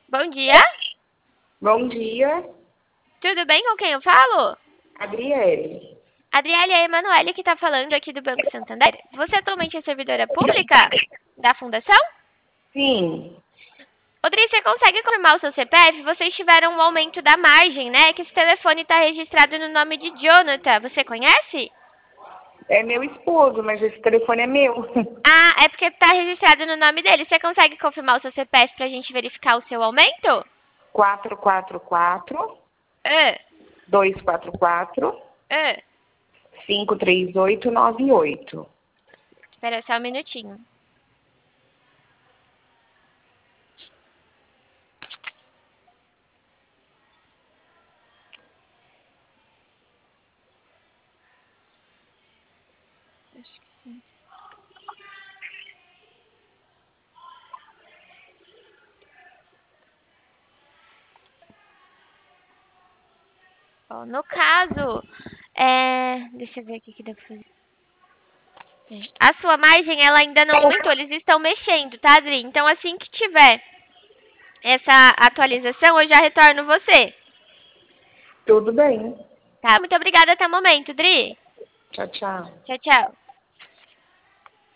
Bom dia. Bom dia, Tudo bem com quem eu falo? Adriele. Adriele, é a Emanuele que está falando aqui do Banco Santander. Você atualmente é servidora pública da Fundação? Sim, Odri, você consegue confirmar o seu CPF? Vocês tiveram um aumento da margem, né? Que esse telefone está registrado no nome de Jonathan. Você conhece? é meu esposo, mas esse telefone é meu. Ah, é porque está registrado no nome dele. Você consegue confirmar o seu CPF para a gente verificar o seu aumento? 444 Ah, 244 ah. 53898. Espera só um minutinho. Acho que sim. Ó, no caso, deixa eu ver aqui que dá pra fazer. A sua margem, ela ainda não aumentou. Eles estão mexendo, tá, Adri? Então, assim que tiver essa atualização, eu já retorno você. Tudo bem. Tá? Muito obrigada até o momento, Dri. Tchau, tchau. Tchau, tchau.